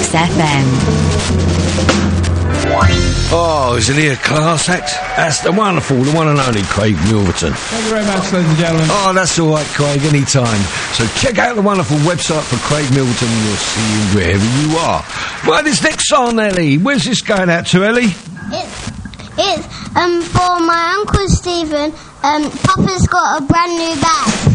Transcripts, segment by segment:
Mix FM. Oh, isn't he a class act? That's the wonderful, the one and only Craig Milverton. Thank you very much, ladies and gentlemen. Oh, that's all right, Craig, any time. So check out the wonderful website for Craig Milverton and you'll see him wherever you are. Well, this next song, Ellie, where's this going out to, Ellie? It's for my Uncle Stephen. Papa's got a brand new bag.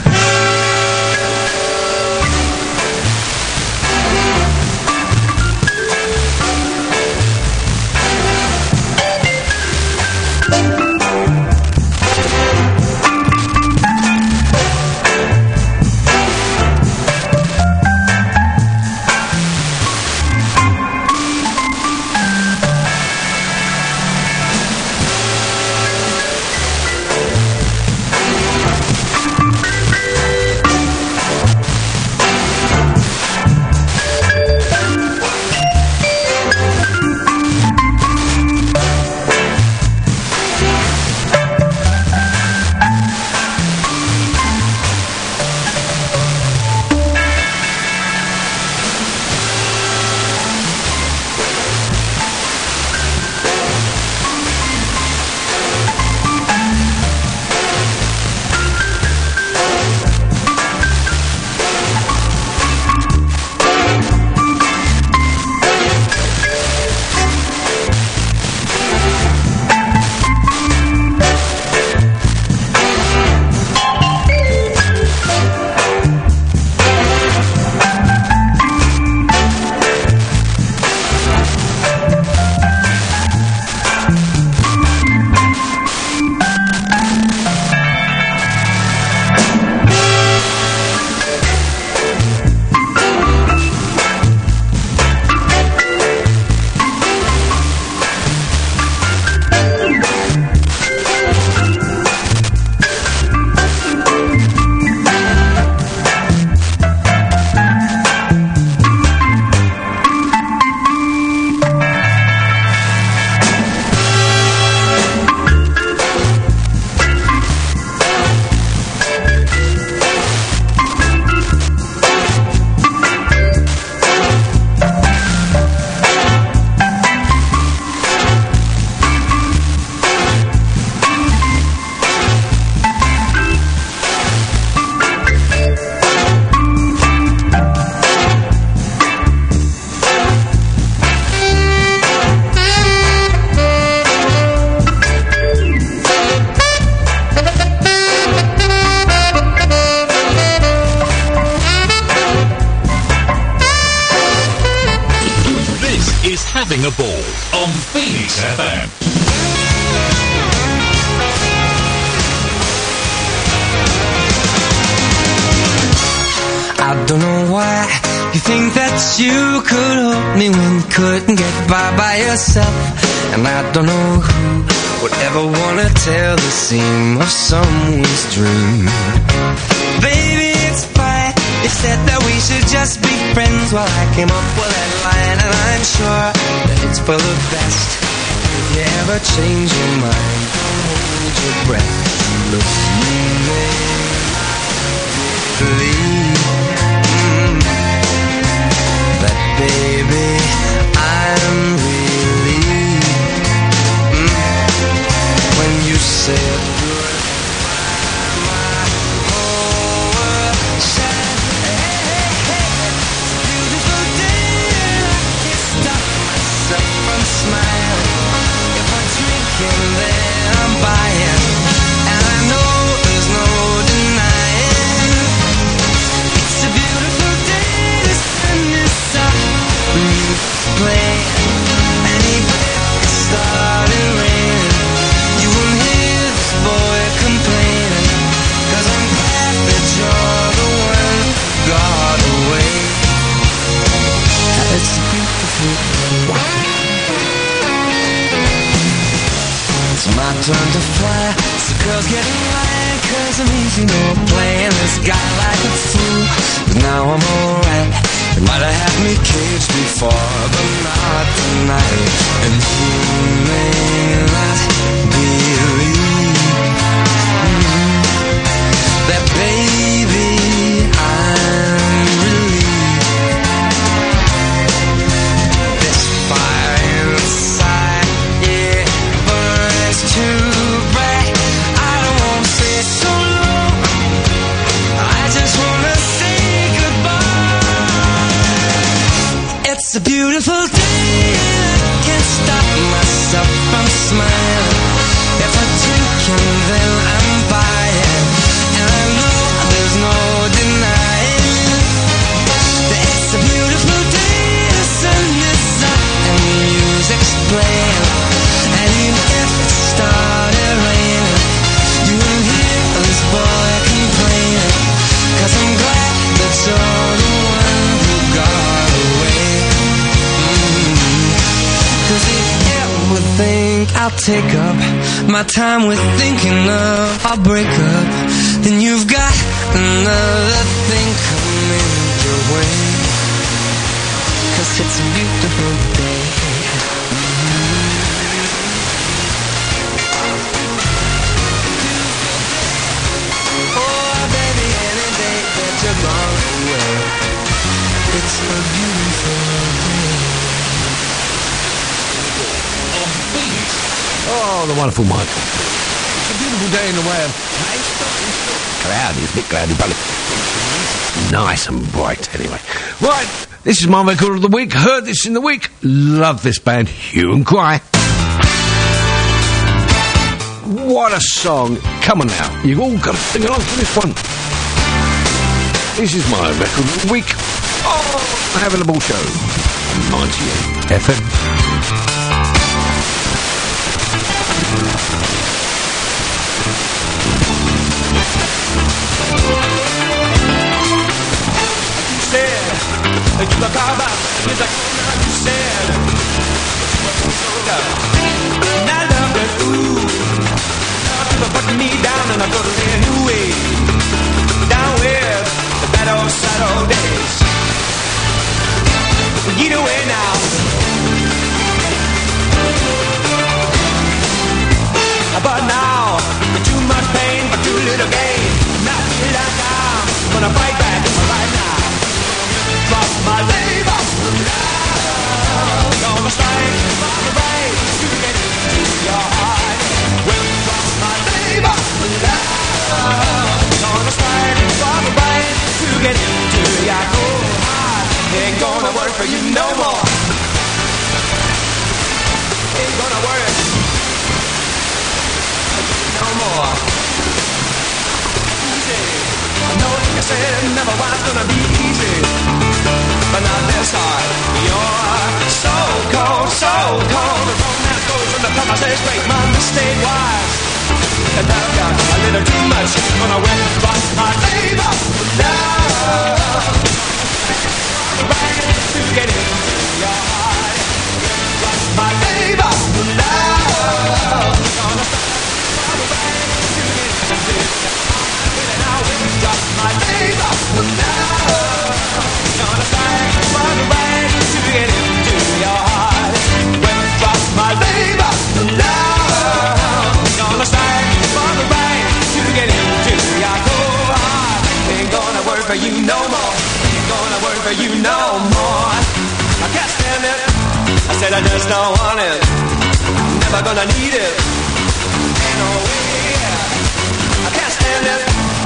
Having a Ball on Phoenix FM. I don't know why you think that you could help me when you couldn't get by yourself. And I don't know who would ever want to tell the seam of someone's dream. Baby, it's fine. You said that we should just be friends. Well, I came up with that line, and I'm sure that it's for the best. If you ever change your mind, don't hold your breath. Look, you may believe that, baby, I'm relieved when you said smile. If I'm drinking, then I'm buying, and I know there's no denying. It's a beautiful day to send this up. Music playing, and even if it started raining, you won't hear this boy complaining, 'cause I'm glad that you're the one who got away. It's a beautiful day. It's my turn to fly. So girls get in line, 'cause I'm easy, no playing this guy like a fool. But now I'm alright. They might have had me caged before, but not tonight. And you may not believe that, baby, I'm relieved I'll take up my time with thinking of our breakup. Then you've got another thing coming your way. 'Cause it's a beautiful day. Oh, baby, any day that you're gone away, it's a beautiful day. Oh, the wonderful Michael. It's a beautiful day in the way of... It's cloudy, isn't it? Cloudy, but nice and bright, anyway. Right, this is my record of the week. Heard this in the week. Love this band, Hue and Cry. What a song. Come on now. You've all got to sing along to this one. This is my record of the week. Oh, having a ball show. 98 FM. You look all about, you like, you said, and I loved it, ooh, you put me down and I go to a new way, down with the bad old sad old days, get away now, but now, too much pain, but too little gain, now feel like I'm gonna fight back right now. My labor, gonna strike for the right to get into your heart. When my labor, gonna strike for the right to get into your cold heart. Ain't gonna work for you no more. Ain't gonna work no more. Easy. I know, like I said, it never was gonna be easy. But not this hard. You're so cold, so cold. The road that goes from the top, I say straight, my mistake was that I've got a little too much when I went from my labor. Love, right to get into your heart. My labor, love, gonna start right to get into your heart. And I went from my labor, love, gonna start. For you no more, ain't gonna work for you no more. I can't stand it. I said I just don't want it. Never gonna need it. Ain't no way. I can't stand it.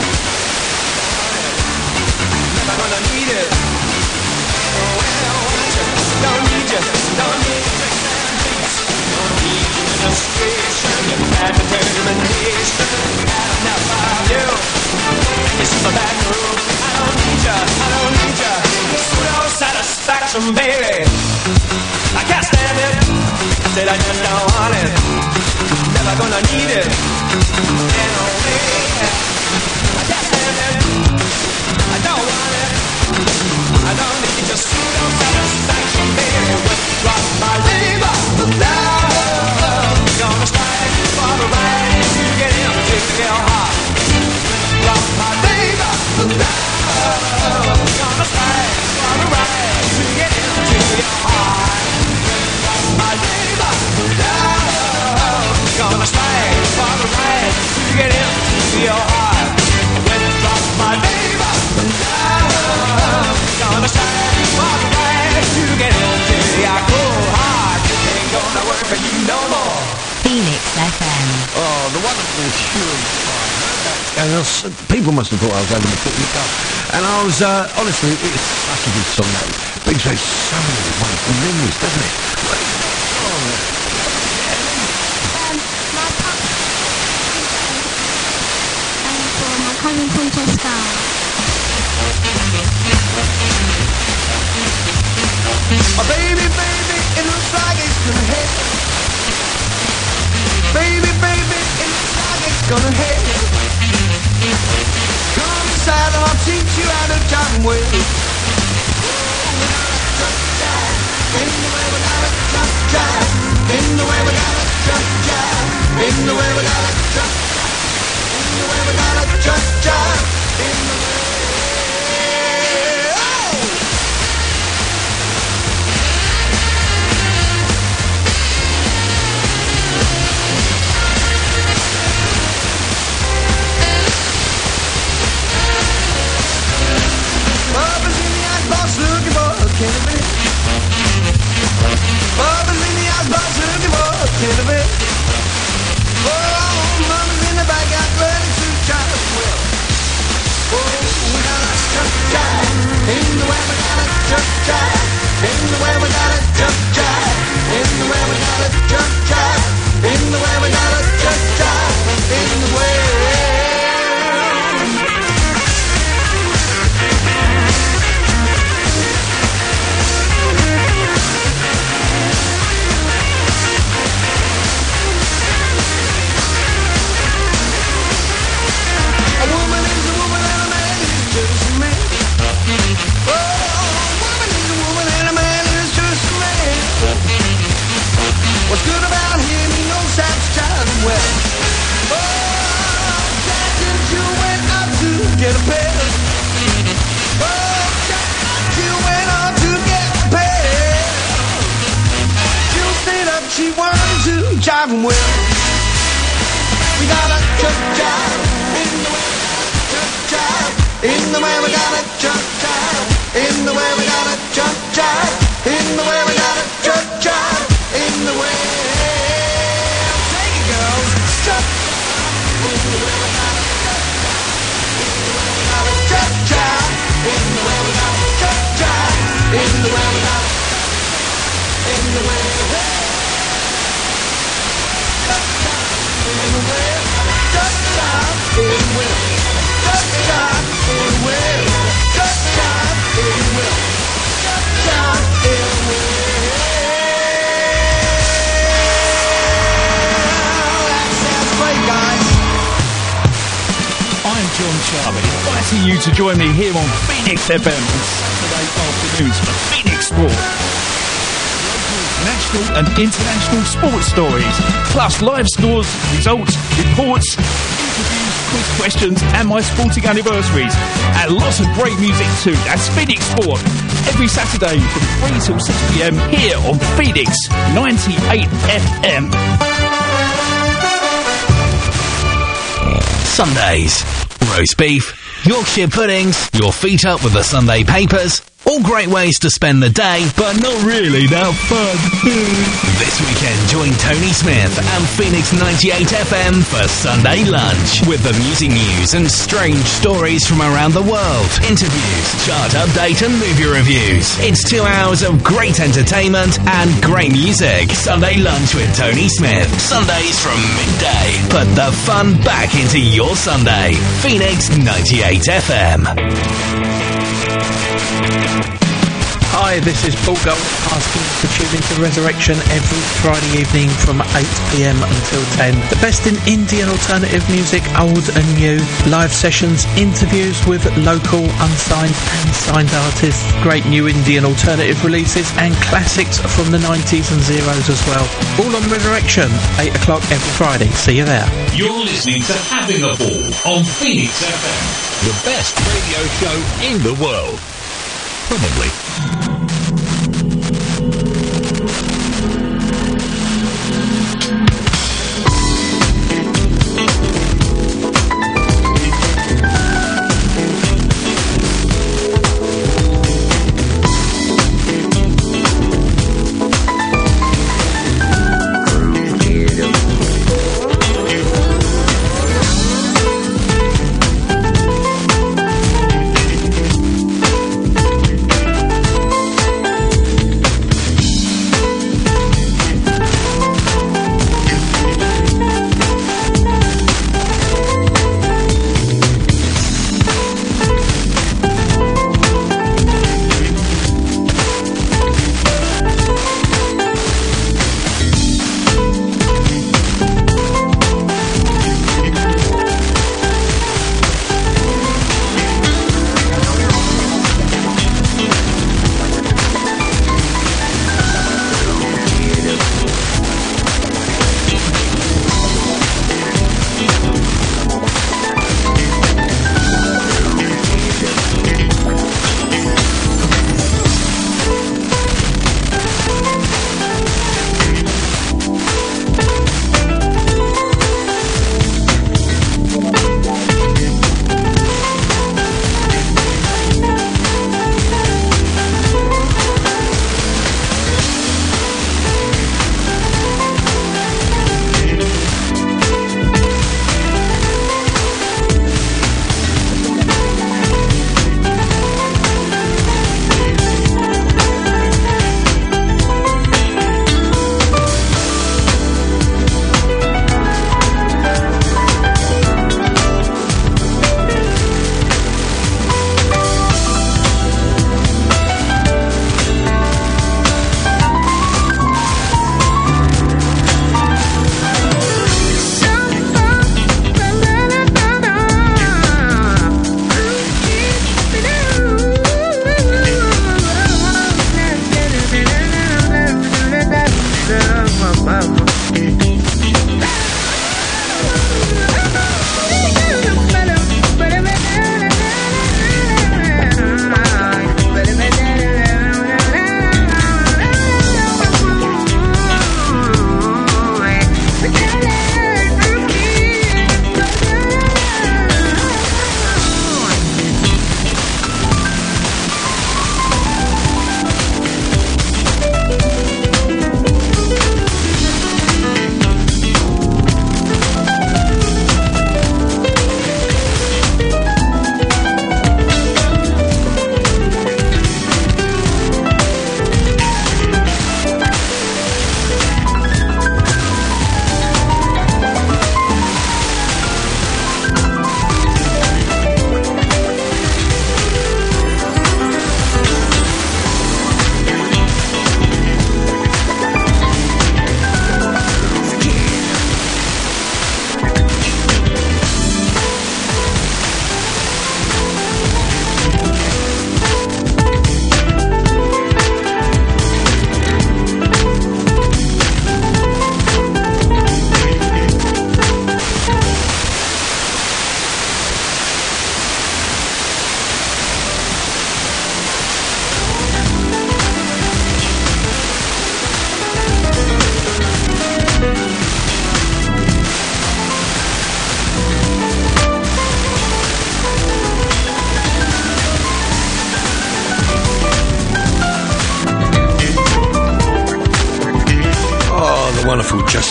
Never gonna need it. Oh, I don't want you. Don't need you. Don't need you. Don't need you in the station. You had determination. Had enough of you. It's just a bad room. I don't need ya. Pseudo satisfaction, baby. I can't stand it. I said I just don't want it. Never gonna need it. Ain't no way. I can't stand it. I don't want it. I don't need your pseudo satisfaction, baby. Withdraw my labor, love. Gonna strike for the right to get into your heart. Withdraw my labor, love. Gonna fight for the right to get into your heart. My labor, love. Gonna fight for the right to get into your heart. Withdraw my labor, love. Gonna fight for the right to get into your cold heart. Ain't gonna work for you no more. Phoenix FM. Oh, the wonderful Hue. And people must have thought I was having a picnic up. And I was, honestly, it's such a good song. That brings back so many wonderful memories, doesn't it? For my cousin Francesca. Oh, baby, baby, it looks like it's gonna hit. Baby, baby, it looks like it's gonna hit. Come inside and I'll teach you how to jump with. In the way we gotta jump, in the way we gotta jump. jump jive. In the way we gotta jump. In the way we gotta jump jive. In the way. Bubba's in the icebox looking for a cannabis. Bubba's in the icebox looking for a cannabis. Oh, mama's in the back out ready to jive well. Oh, we gotta jump jive. In the way we gotta jump jive. In the way we gotta jump jive. In the way we gotta jump jive. In the way we gotta jump jive. In the way. A woman is a woman and a man is just a man. Oh, a woman is a woman and a man is just a man. What's good about him? He knows how to jive him well. Oh, Jack, since you went out to get a pair. Oh, Jack, you went out to get a pair. She stayed up, she wanted to jive him well. We gotta jump jive in the way we gotta jump jive. In the way we gotta jump jive. In the way we gotta jump jive. In the way we gotta jump jive. In the way. Take it, girls. Jump. In the way we gotta jump jive. In the way we gotta jump jive. In the way we gotta. In the way we gotta. Jump jive. In the way. Jump jive. In the way. Jump jive. In the way. Jump jive. In the way. Jump jive. In the way. That sounds great, guys. I'm John Charlie, inviting you to join me here on Phoenix FM on Saturday afternoons for Phoenix Sport. National and international sports stories, plus live scores, results, reports, interviews, quiz questions, and my sporting anniversaries. And lots of great music too. That's Phoenix Sport. Every Saturday from 3 till 6 p.m. here on Phoenix 98 FM. Sundays. Roast beef, Yorkshire puddings, your feet up with the Sunday papers. All great ways to spend the day, but not really that fun. This weekend, join Tony Smith and Phoenix 98 FM for Sunday Lunch with amusing news and strange stories from around the world, interviews, chart update and movie reviews. It's 2 hours of great entertainment and great music. Sunday Lunch with Tony Smith. Sundays from midday. Put the fun back into your Sunday. Phoenix 98 FM. Hi, this is Paul Gold asking you to tune into Resurrection every Friday evening from 8pm until 10. The best in indie and alternative music, old and new, live sessions, interviews with local, unsigned and signed artists, great new indie and alternative releases, and classics from the 90s and zeros as well. All on Resurrection, 8 o'clock every Friday. See you there. You're listening to Having a Ball on Phoenix FM. The best radio show in the world. Probably.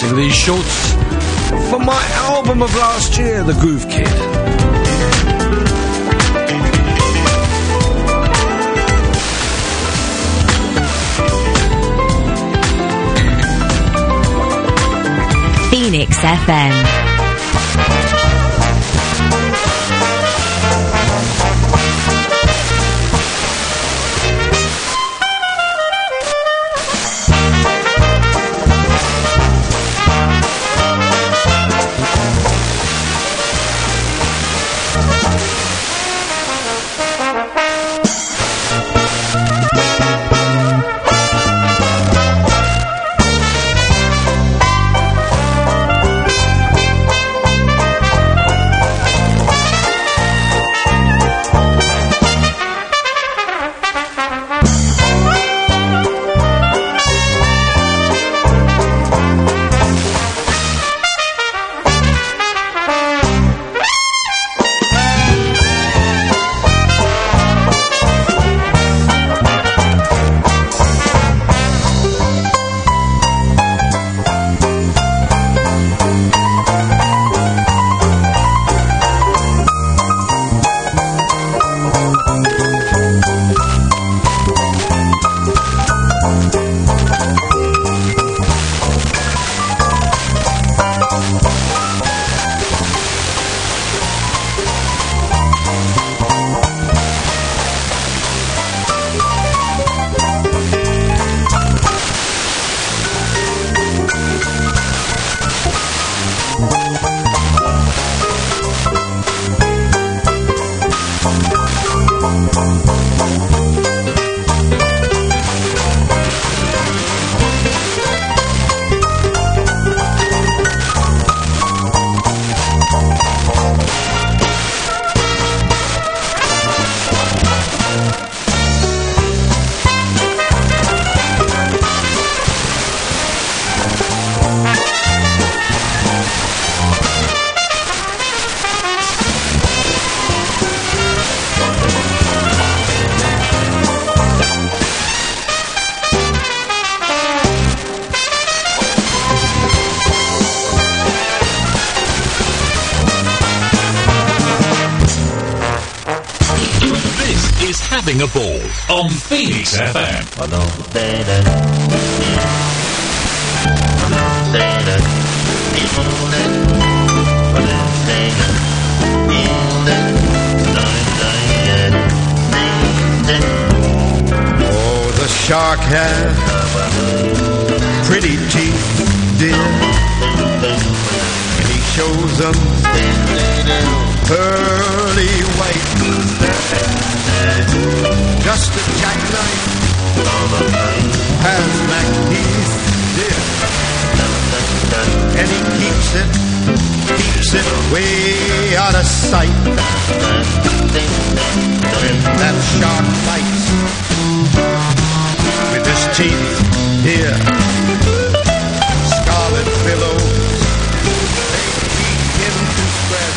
remixing of these shorts for my album of last year, The Groove Kid. Phoenix FM. Having a ball on Phoenix FM. Oh, the shark has pretty teeth, dear, and he shows them pearly white, just a jackknife has MacHeath, dear, and he keeps it way out of sight. When that shark bites with his teeth, dear, scarlet billows they begin to spread.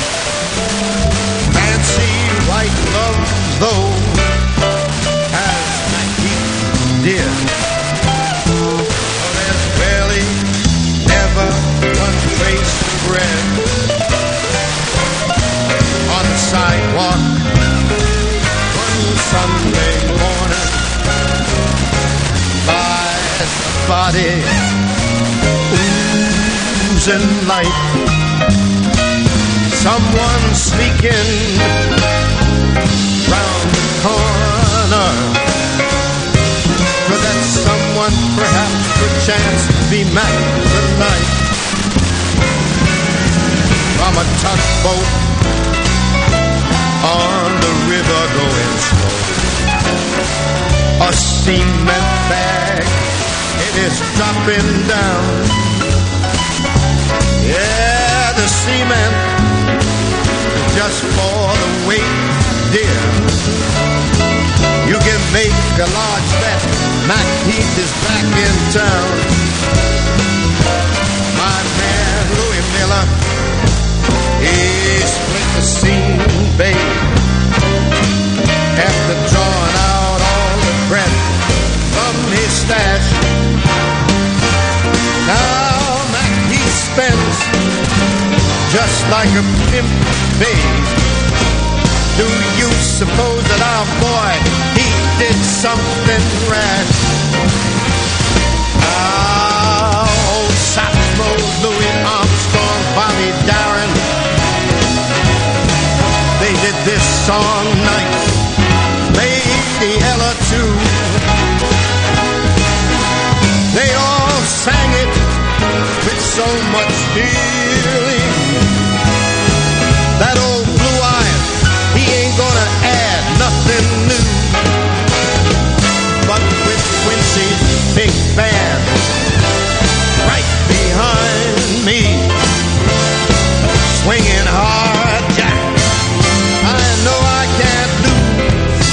Fancy white gloves, though, has MacHeath, dear. There's barely ever one trace of bread on the sidewalk one Sunday morning. Lies a body oozing light. Someone sneaking round the corner. Could that someone perhaps perchance be Mac tonight? From a tugboat on the river going slow, a cement bag, it is dropping down. Yeah, the cement just for the weight, dear. You can make a large bet MacHeath is back in town. My man Louis Miller, he split the scene, babe, after drawing out all the bread from his stash. Now just like a pimp, babe. Do you suppose that our boy, he did something rash? Old Sappho, Louis Armstrong, Bobby Darin, they did this song nice. Lady Ella too. They all sang it with so much feeling. That old blue-eyed, he ain't gonna add nothing new. But with Quincy's big band right behind me, swinging hard jack, I know I can't lose.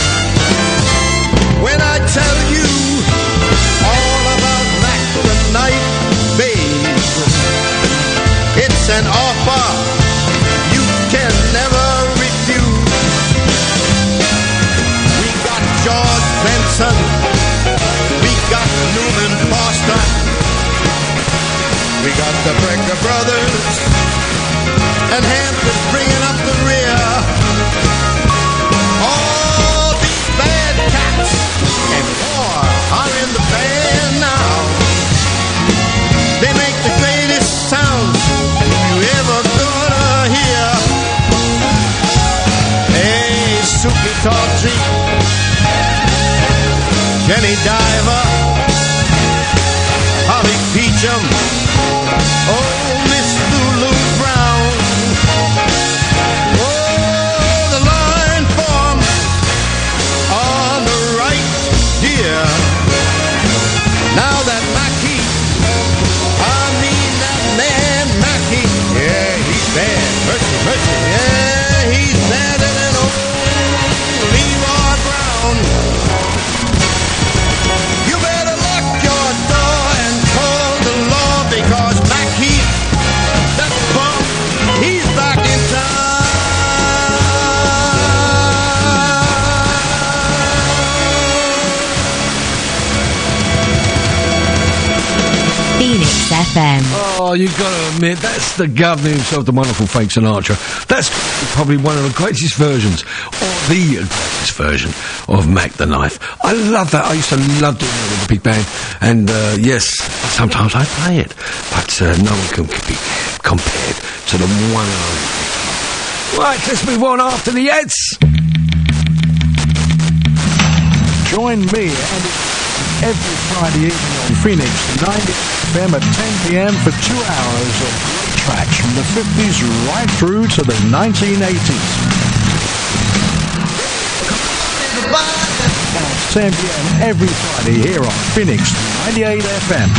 When I tell you all about Mac the Knife, babe, it's an offer you can never refuse. We got George Benson, we got Newman Foster, we got the Brecker Brothers, and Hampton's bringing up the rear. All these bad cats and more are in the band now. They make the greatest sounds you ever gonna hear. Hey, Suki Tawdry, Jenny Diver, Holly Peachum, oh, Miss Lulu Brown. Oh, the line forms on the right, dear. Now that Mackie, I mean that man Mackie, yeah, he's bad. Mercy, mercy, yeah, he's badder than old Leroy Brown. You better lock your door and call the law, because Mackie, that bum, he's back in town. Phoenix FM. Oh, you've got to admit, that's the governor himself, the wonderful Frank Sinatra. That's probably one of the greatest versions, or the greatest version of Mac the Knife. I love that. I used to love doing that with the big band. And, yes, sometimes I play it. But no one can be compared to the one and only. Right, let's move on after the ads. Join me and every Friday evening on Phoenix 90 FM at 10 p.m. for 2 hours of great tracks from the 50s right through to the 1980s. That's 10 p.m. every Friday here on Phoenix 98 FM.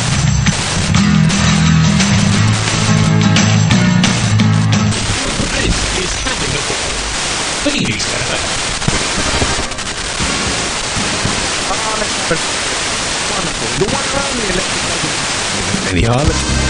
This is Having a Ball. Phoenix FM. Wonderful. The one and only electric. Anyhow,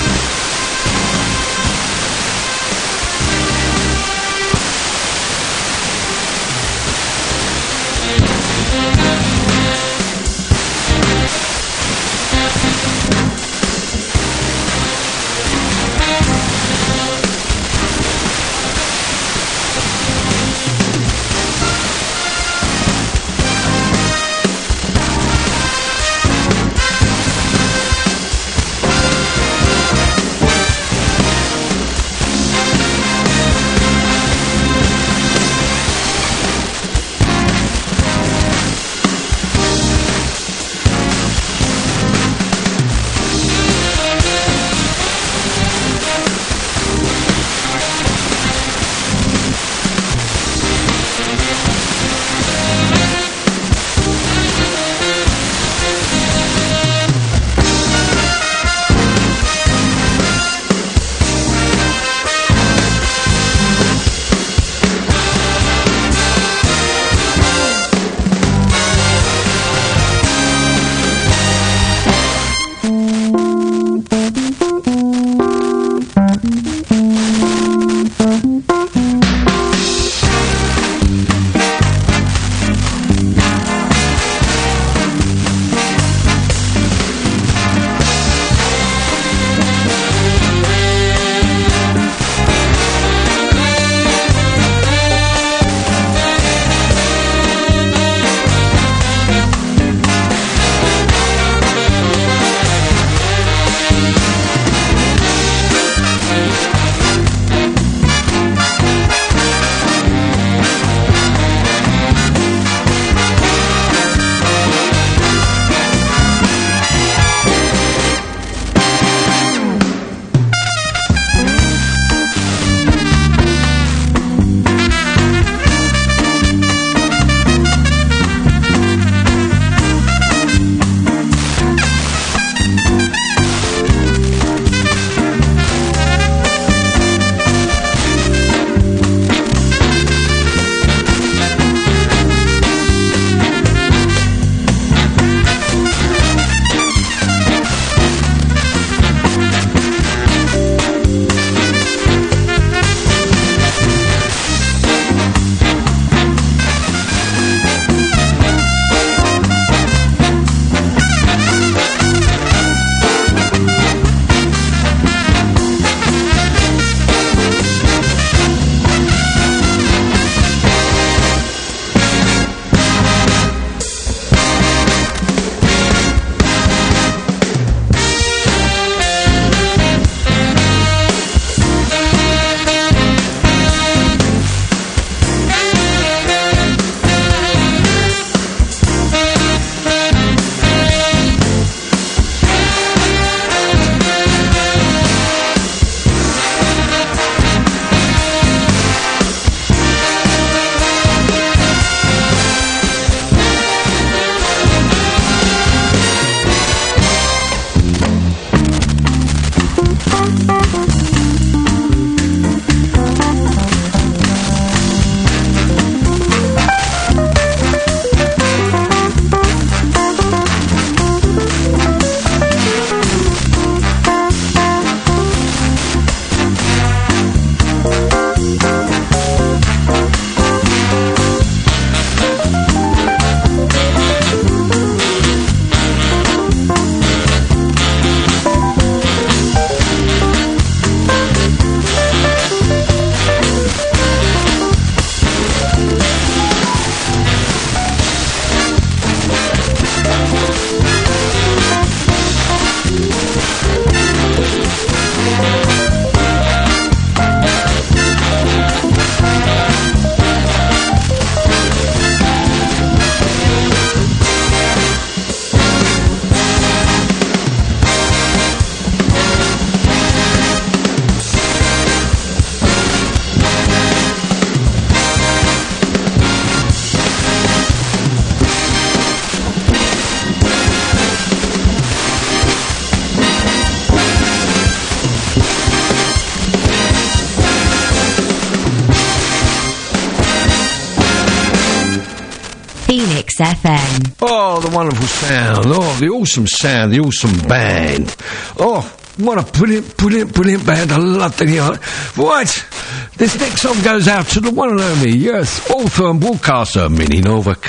Phoenix FM. Oh, the wonderful sound. Oh, the awesome sound, the awesome band. Oh, what a brilliant band. I love to hear it. Right, this next song goes out to the one and only, yes, author and broadcaster, Minnie Novak.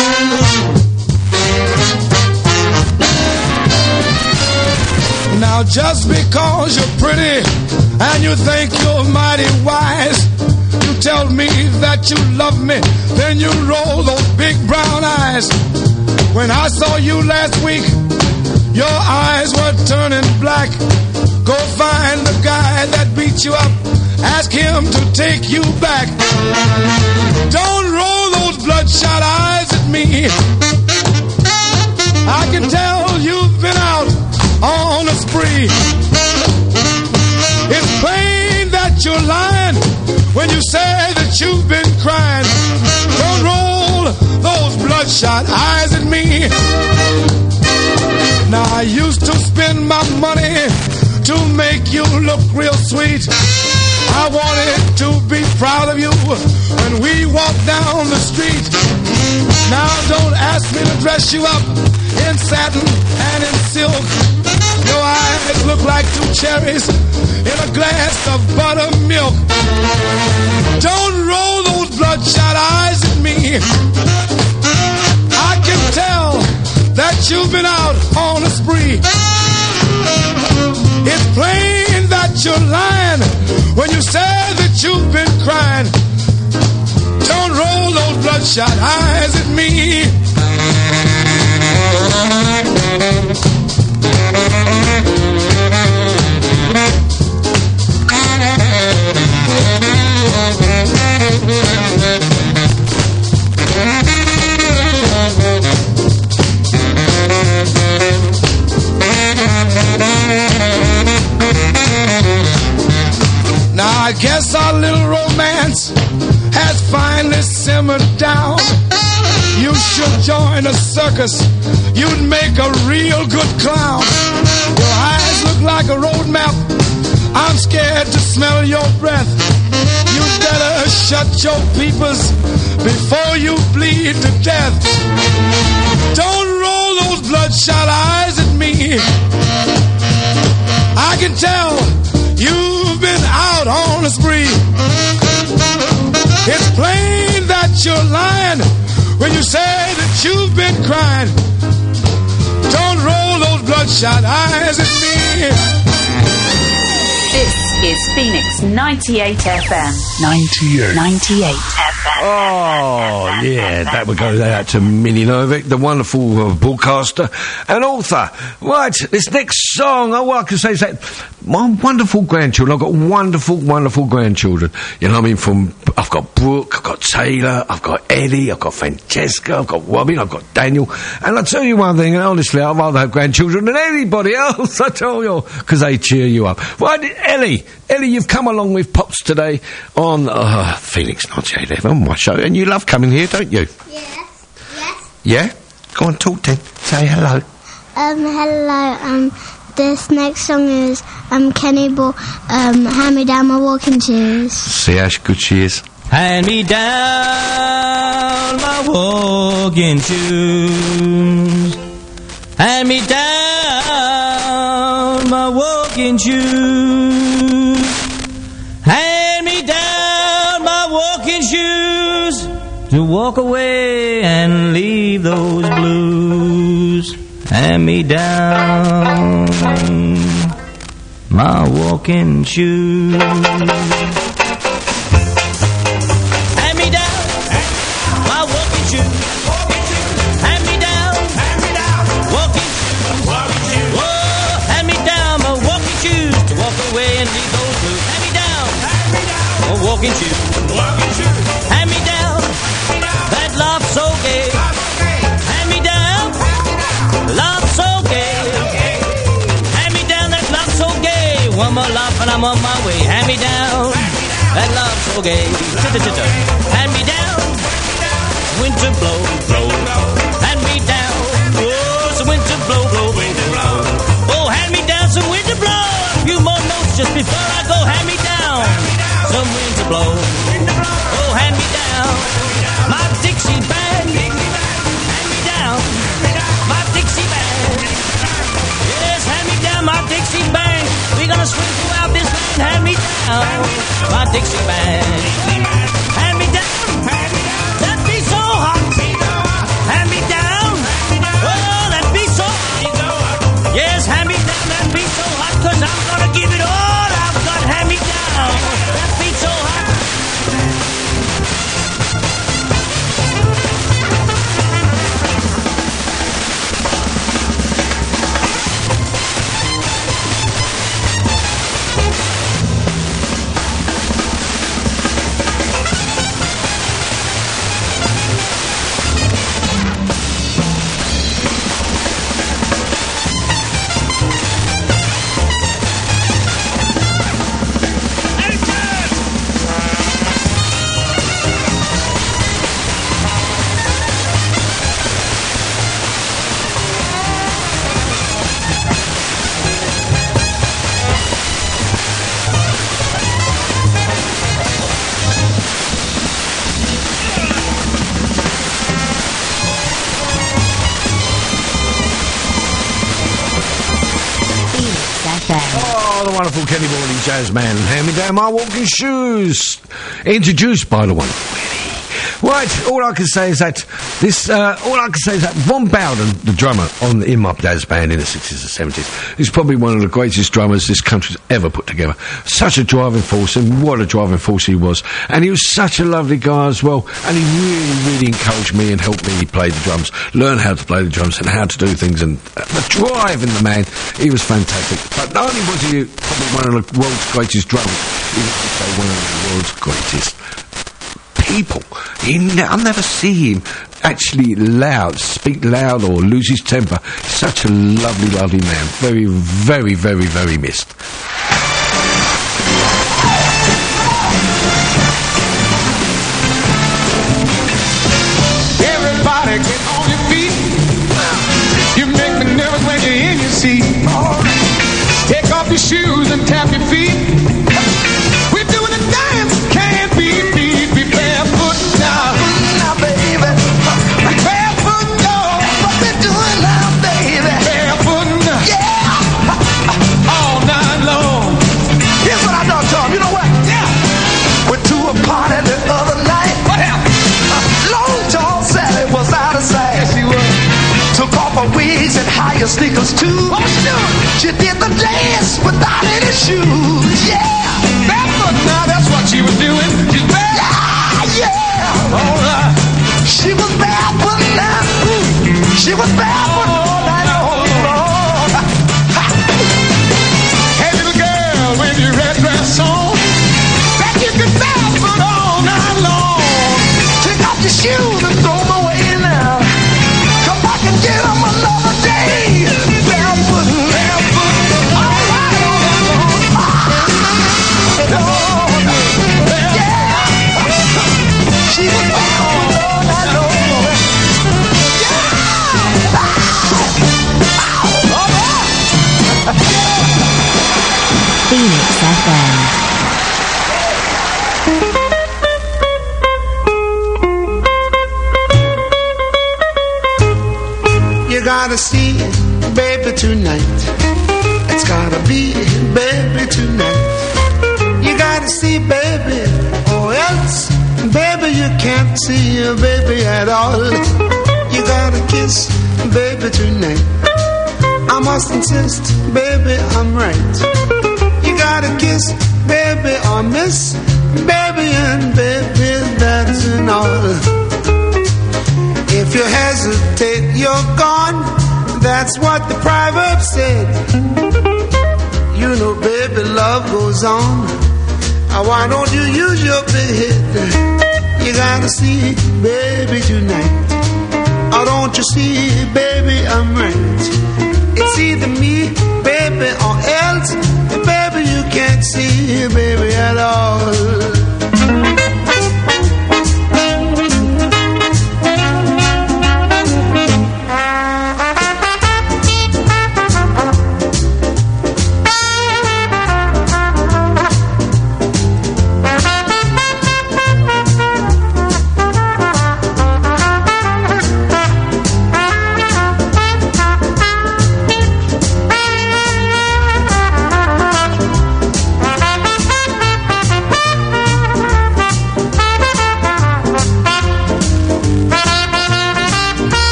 Now just because you're pretty and you think you're mighty wise, you tell me that you love me, then you roll those big brown eyes. When I saw you last week, your eyes were turning black. Go find the guy that beat you up, ask him to take you back. Don't roll those bloodshot eyes at me. I can tell you've been out on a spree. It's plain that you're lying when you say that you've been crying. Don't roll those bloodshot eyes at me. Now I used to spend my money to make you look real sweet. I wanted to be proud of you when we walk down the street. Now don't ask me to dress you up in satin and in silk. Your eyes look like two cherries in a glass of buttermilk. Don't roll those bloodshot eyes at me. I can tell that you've been out on a spree. It's plain that you're lying when you say that you've been crying. Don't roll those bloodshot eyes at me. Now I guess our little romance has finally simmered down. You should join a circus. You'd make a real good clown. Your eyes look like a road map. I'm scared to smell your breath. You better shut your peepers before you bleed to death. Don't roll those bloodshot eyes at me. I can tell you've been out on a spree. It's plain that you're lying when you say that you've been crying. Don't roll those bloodshot eyes at me. This is Phoenix 98 FM. 98 FM. Oh, yeah, that would go out to Minnie Novak, the wonderful broadcaster and author. Right, this next song, I can say is that my wonderful grandchildren, I've got wonderful grandchildren. You know what I mean? I've got Brooke, I've got Taylor, I've got Eddie, I've got Francesca, I've got Robin, I've got Daniel. And I'll tell you one thing, and honestly, I'd rather have grandchildren than anybody else, I tell you, because they cheer you up. Right, Ellie, you've come along with Pops today on Phoenix 98 FM, my show, and you love coming here, don't you? Yes. Yeah? Go on, talk then. Say hello. Hello, this next song is Kenny Ball, Hand Me Down My Walking Shoes. See how good she is. Hand me down my walking shoes. Hand me down my walking shoes. Hand me down my walking shoes to walk away and leave those blues. Hand me down my walking shoes. Hand me down my walking shoes. Hand me down walking shoes. Whoa, hand me down my walking shoes to walk away and leave those blues. Hand me down my walking shoes. Hand me down that love so gay. Hand me down love so gay. Hand me down that love so gay. One more love and I'm on my way. Hand me down that love so gay. Hand me down winter blow, blow. Hand me down, oh, some winter blow, blow, blow, blow. Oh, hand me down some winter blow. A few more notes just before I go. Hand me down some winter blow. Oh, hand me down my Dixie band. down my Dixie band. Hand me down, that be so hot. Hand me down, oh, that be so hot. Yes, hand me down, that be so hot, 'cause I'm gonna give it all I've got. Hand me down, that be so hot. Oh, the wonderful Kenny Morning Jazz Man. Hand me down my walking shoes. Introduced by the one. Right, all I can say is that Von Bowden, the drummer in my jazz band in the 60s and 70s, is probably one of the greatest drummers this country's ever put together. Such a driving force, and what a driving force he was. And he was such a lovely guy as well, and he really, really encouraged me and helped me play the drums, learn how to play the drums and how to do things, and the drive in the man, he was fantastic. But not only was he probably one of the world's greatest drummers, he was also one of the world's greatest people. I'll never see him actually speak loud or lose his temper. Such a lovely, lovely man. Very, very, very, very missed. Everybody get on your feet. You make me nervous when you're in your seat. Take off your shoes and tap your feet. We're doing a dance, can't be beat. Be barefoot now, baby. Barefoot, no. What we doing now, baby? Barefoot, yeah. All night long. Here's what I done, Tom. You know what? Yeah. Went to a party the other night. What happened? Long John Sally was out of sight. Yes, she was. Took off her wigs and higher sneakers too. What was she doing? She did the dance without any shoes. Yeah. Barefoot now, that's what she was doing. She's barefoot. Yeah. All right. She was barefoot now. Ooh. She was barefoot all night long. Hey, little girl, with your red dress on, bet you can barefoot all night long. Take off your shoes and throw them away now. Come back and get them another day. Barefoot, barefoot, all right, all night long. Yeah. She was barefoot all night long. Phoenix FM. You gotta see, baby, tonight. It's gotta be, baby, tonight. You gotta see, baby, or else, baby, you can't see your baby at all. You gotta kiss, baby, tonight. I must insist, baby, I'm right. You gotta kiss, baby, or miss, baby, and baby, that's an all. If you hesitate, you're gone. That's what the proverb said. You know, baby, love goes on. Why don't you use your big head? You gotta see, baby, tonight. Oh, don't you see, baby, I'm right. It's either me, baby, or else, baby, you can't see, baby, at all.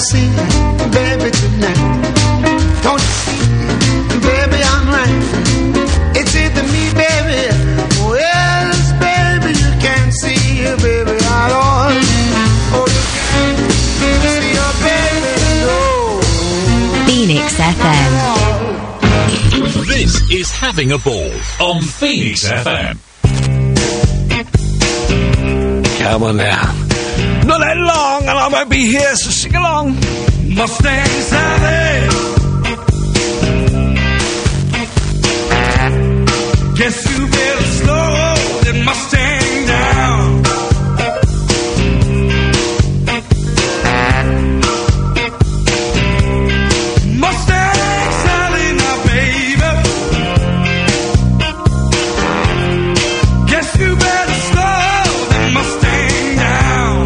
see, baby, tonight? Don't you see, baby, I'm right. It's either me, baby, or else, baby, you can't see, baby, at all. Oh, you can't see your baby, no. Phoenix FM. This is Having a Ball on Phoenix FM. Come on now. Not that long, and I won't be here, so sing along. Mustang Sally. Guess you better slow that Mustang down. Mustang Sally, now baby. Guess you better slow that Mustang down.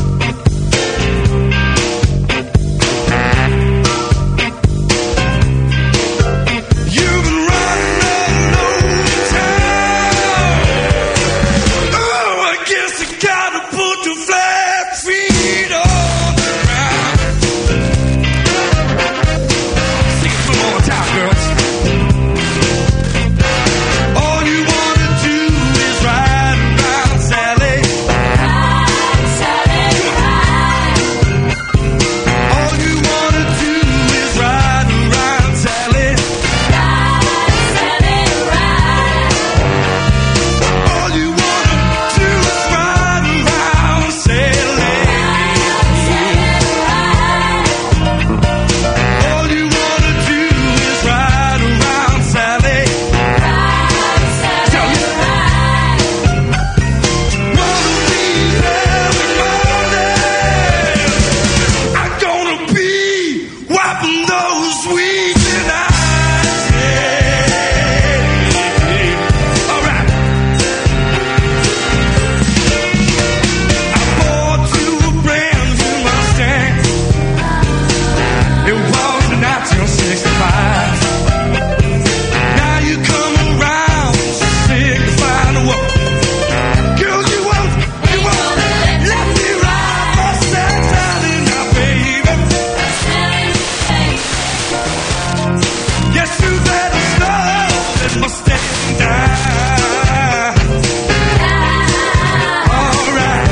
You've been running all over town. Oh, I guess you gotta put your flat feet on the ground. Sing it one more time, girls. All you wanna do is ride around, Sally. Ride, Sally, ride. All you wanna do is ride around, Sally. Ride, Sally, ride. All you wanna do is ride around, Sally. Ride, Sally, ride. All you wanna do is ride around, Sally. Ride, Sally, ride. Wanna be there with morning. I'm gonna be wiping those weeping eyes. Yeah. All right. I bought you a brand new Mustang. It was the 1965. Now you come around signifying what? Girl, you won't let me ride Mustang Sally now, baby. Yes, you better slow that Mustang down. All right.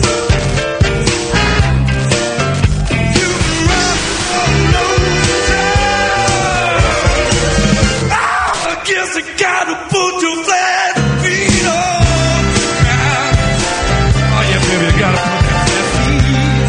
You can run all over town. Oh, I guess I gotta put your flat feet on the ground. Oh, yeah, baby, you gotta put your flat feet.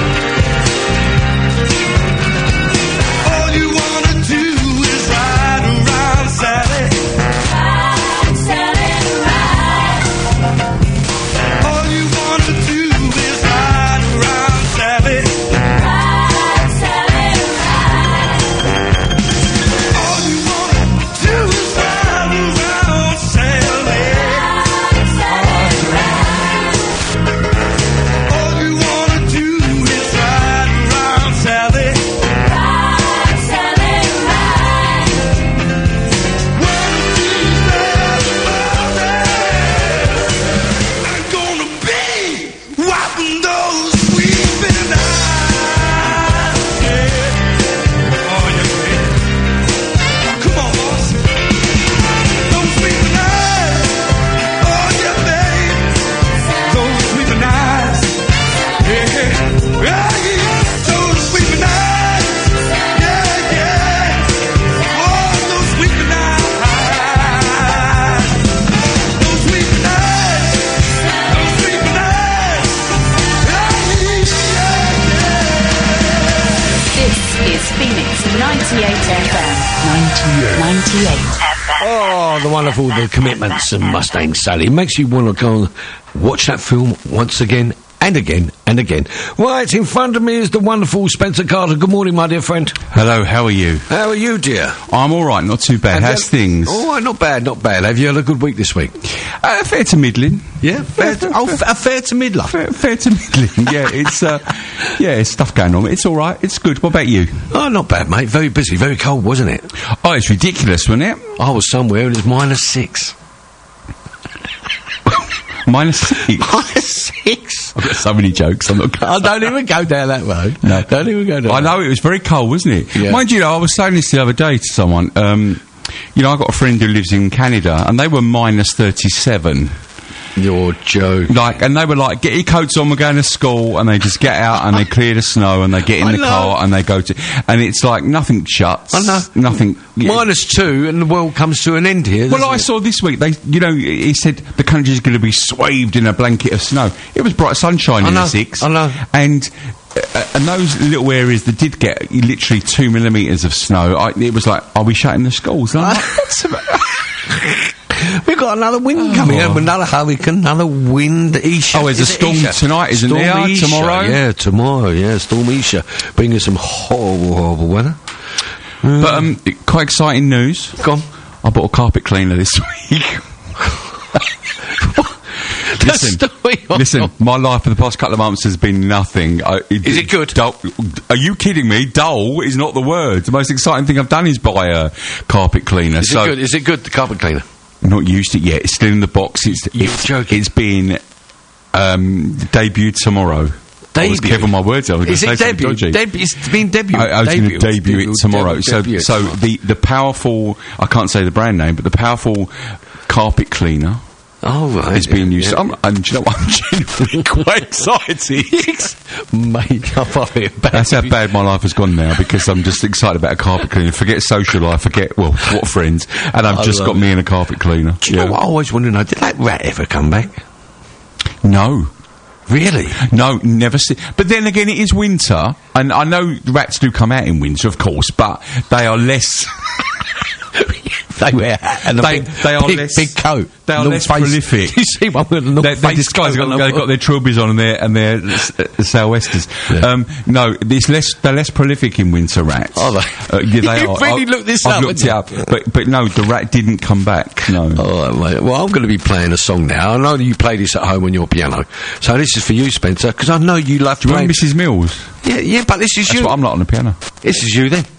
All you wanna do is ride around, Sally. Ride, Sally, ride. All you wanna do is ride around, Sally. Ride, Sally, ride. All you wanna do is ride around, Sally. Ride, Sally, ride. All you wanna do is ride around, Sally. Ride, Sally, ride. One of these days, I'm gonna be wiping those weeping eyes. Yeah. Oh, yeah, baby. Come on, boss. Those weeping eyes. Oh, yeah, baby. Those weeping eyes. Yeah. Yeah, yeah. Those weeping eyes. Yeah, yeah. Oh, those weeping eyes. Those weeping eyes. Those weeping eyes. Yeah, yeah. This is Phoenix 98 FM. 98 FM. Oh, the wonderful The Commitments and Mustang Sally. Makes you want to go and watch that film once again and again and again. Right, in front of me is the wonderful Spencer Carter. Good morning, my dear friend. Hello, how are you? How are you, dear? I'm all right, not too bad. How's things? All right, not bad, not bad. Have you had a good week this week? Fair to middling. Yeah, fair to middler. Fair to middling. Yeah, it's it's stuff going on. It's all right. It's good. What about you? Oh, not bad, mate. Very busy, very cold, wasn't it? Oh, it's ridiculous, wasn't it? I was somewhere and it's -6. -6. I've got so many jokes. I'm not. I don't even go down that road. No, don't even go down. I know it was very cold, wasn't it? Yeah. Mind you, I was saying this the other day to someone. You know, I got a friend who lives in Canada, and they were -37. You're joking. And they were like, get your coats on, we're going to school, and they just get out and they clear the snow and they get in the car and they go to, and it's like nothing shuts. I know. Nothing. -2 and the world comes to an end here. Well, I saw this week, he said the country's going to be swathed in a blanket of snow. It was bright sunshine in the 6. I know. And those little areas that did get literally 2 millimetres of snow, it was like, are we shutting the schools? And I'm like, what's about... We've got another wind coming in, another hurricane, another wind. Isha. Oh, there's a storm tonight, isn't there? Isha. Tomorrow? Yeah, tomorrow, yeah. Storm Isha. Bringing some horrible weather. But quite exciting news. Go on. I bought a carpet cleaner this week. Listen, my life for the past couple of months has been nothing. Is it good? Are you kidding me? Dull is not the word. The most exciting thing I've done is buy a carpet cleaner. Is it good? Is it good, the carpet cleaner? Not used it yet. It's still in the box. You're joking. It's being debuted tomorrow. I was careful my words. I was going to say something dodgy. It's been debuted. I was going to debut it tomorrow. So the powerful, I can't say the brand name, but the powerful carpet cleaner. Oh, right. It's being used. And do you know what? I'm genuinely quite excited. Made up of it. That's how bad my life has gone now, because I'm just excited about a carpet cleaner. Forget social life, forget, what friends. And I've just got me and a carpet cleaner. Do you know what I always want to know? Did that rat ever come back? No. Really? No, never see. But then again, it is winter, and I know rats do come out in winter, of course, but they are less... They wear a hat and big coat. They are less prolific. You see one with a North Face These guys coat they've got their trilbies on and their sou'westers. Yeah. No, they're less prolific in winter, rats. Are they? Yeah, they You've really looked this up. I've looked it up. But no, the rat didn't come back, no. All right, mate. Well, I'm going to be playing a song now. I know that you play this at home on your piano. So this is for you, Spencer, because I know you love playing... Do you remember Mrs Mills? Yeah, but this is you. That's what I'm not on the piano. This is you, then.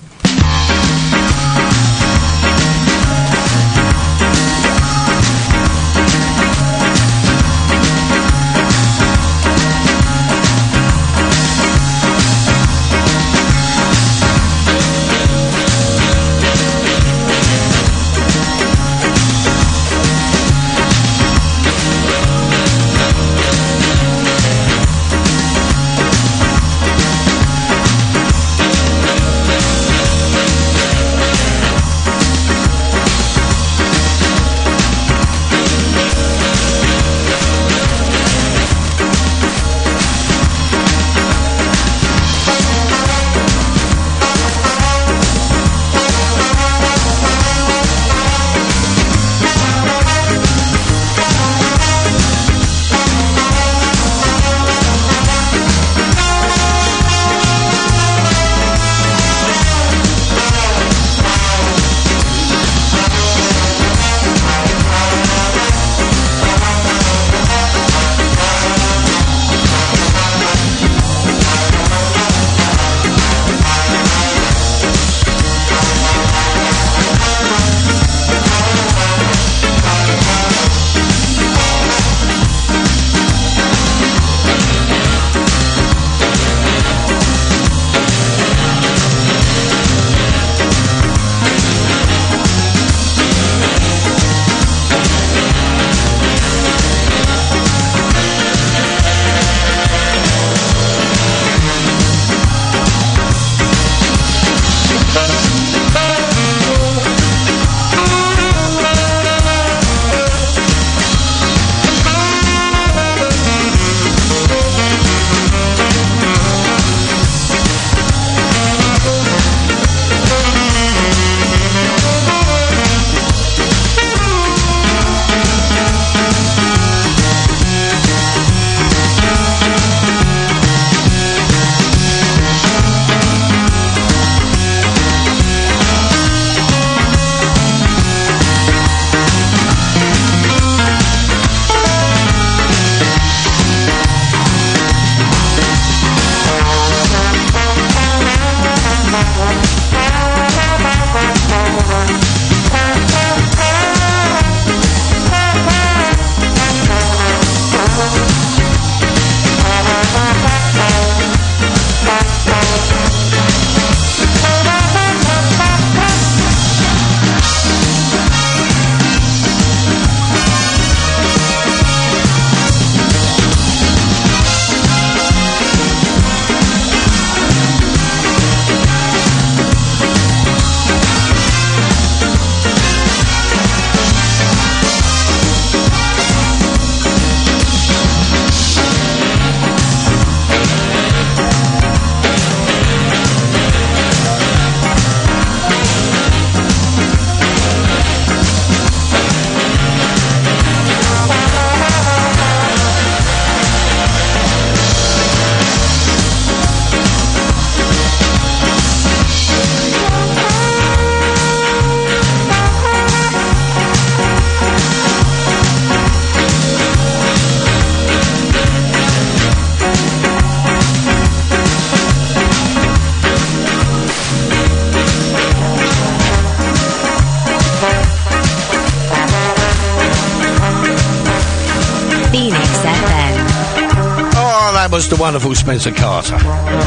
was the wonderful Spencer Carter.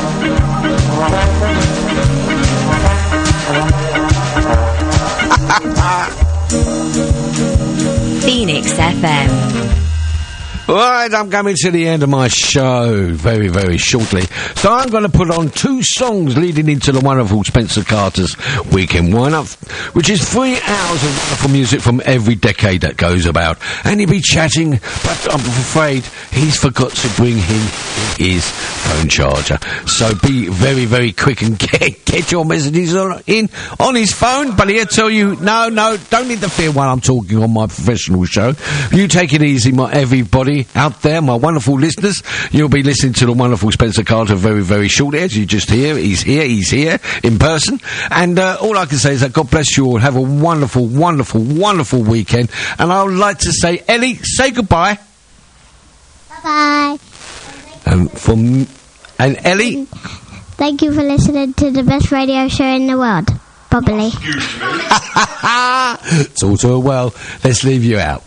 Phoenix FM. Right, I'm coming to the end of my show very, very shortly. So I'm going to put on 2 songs leading into the wonderful Spencer Carter's Weekend Wind-Up, which is 3 hours of wonderful music from every decade that goes about. And he'll be chatting, but I'm afraid he's forgot to bring in his phone charger. So be very, very quick and get your messages on his phone. But he'll tell you, no, don't interfere while I'm talking on my professional show. You take it easy, everybody out there, my wonderful listeners. You'll be listening to the wonderful Spencer Carter very, very shortly, as you just hear. He's here in person. And all I can say is that God bless you all. Have a wonderful, wonderful, wonderful weekend. And I would like to say, Ellie, say goodbye. Bye-bye. And Ellie, thank you for listening to the best radio show in the world. Probably. It's all too well. Let's leave you out.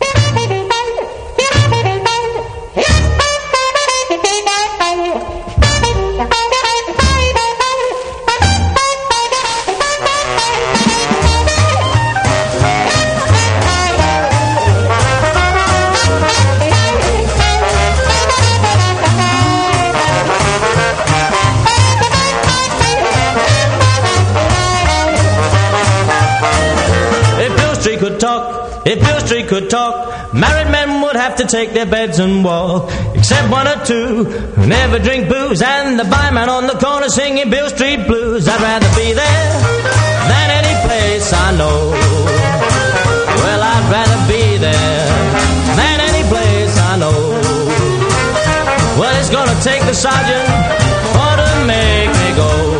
If Bill Street could talk, married men would have to take their beds and walk. Except 1 or 2 who never drink booze, and the barman on the corner singing Bill Street blues. I'd rather be there than any place I know. Well, I'd rather be there than any place I know. Well, it's gonna take the sergeant or to make me go.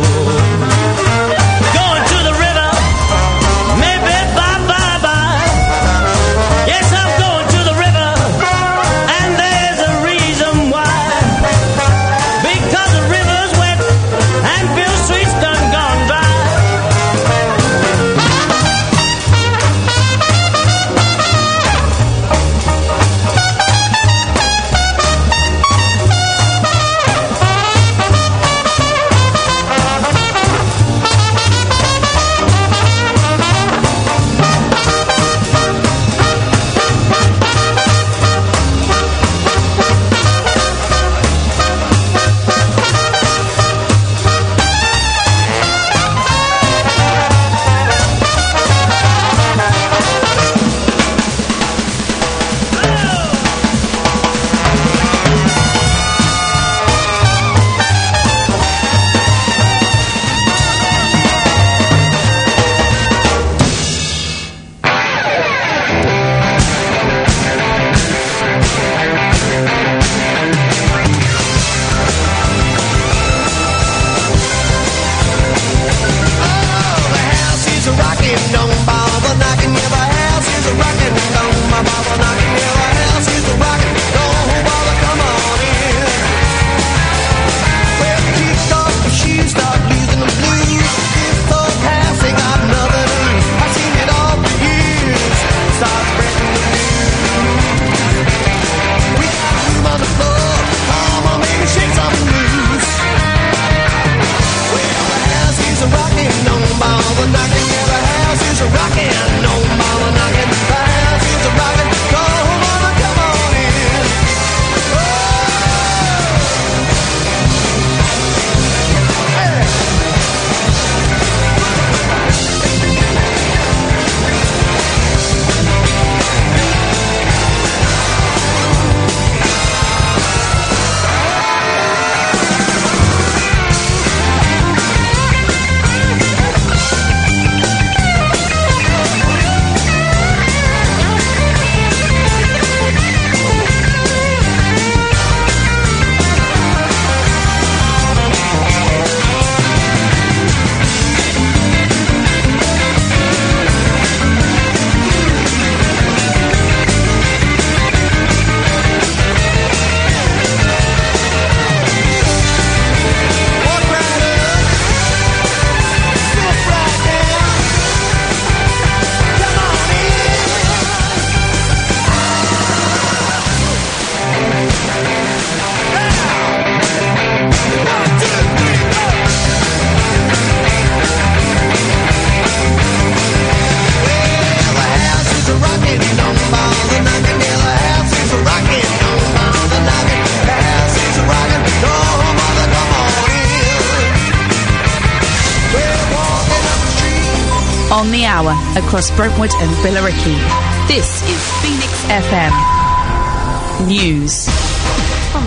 on the hour across Brentwood and Billericay. This is Phoenix FM News.